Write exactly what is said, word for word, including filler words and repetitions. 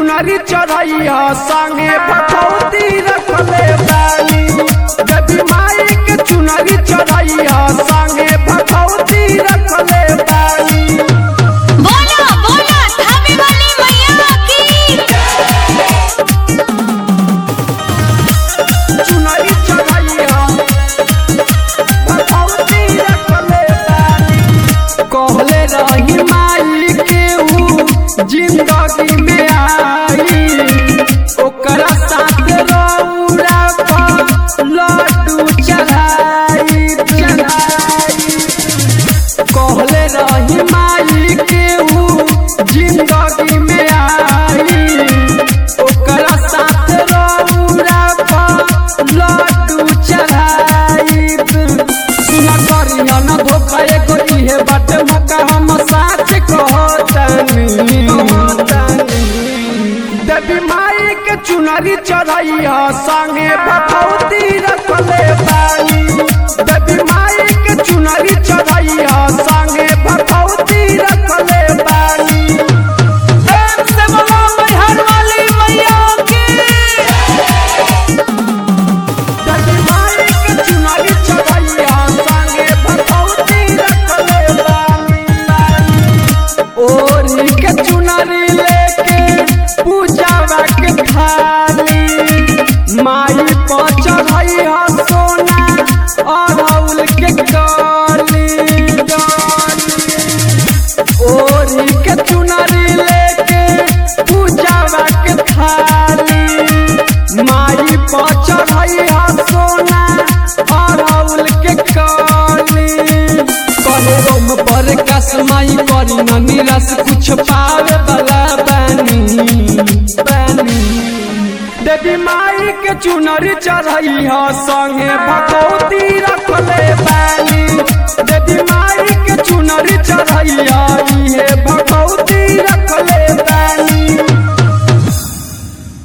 चुनरी चढ़ैया संगे भगवती रखले बानी। देवी माई के चुनरी चढ़ैया संगे भगवती रखले बानी। बोलो बोलो धामी वाली मैया की। चुनरी चढ़ैया भगवती रखले बानी। कहले रही माई के ऊ जिंदगी में आई, ओकरा साथ रौरा पर लड्डू चढ़ाई चढ़ाई। कहले रही माई के ऊ जिंदगी में आई, ओकरा साथ रौरा पर लड्डू चढ़ाई। सुना करिया न धोखा एगो इहे बाटे मौका हम साच कहतानी। देवी माई के चुनरी चढ़ैया संगे भगवती रखले बानी। देवी माई के चुनरी चढ़ैया संगे भगवती रखले बानी। प्रेम से बोलो मैहर वाली मैया की। देवी माई के चुनरी चढ़ैया संगे भगवती रखले बानी। ओरी के चुनरी लेके पूजावा के थाली, माई पर चढ़ैया सोना अड़हुल के डाली डाली। ओरी के चुनरी लेके पूजावा के थाली, माई पर चढ़ैया सोना अड़हुल के डाली। कहे रोम पर कस माई करी न निरस कुछ पावे वाला बानी बानी। देवी माई के चुनरी चढ़ैया संगे भगवती रखले बानी। देवी माई के चुनरी चढ़ैया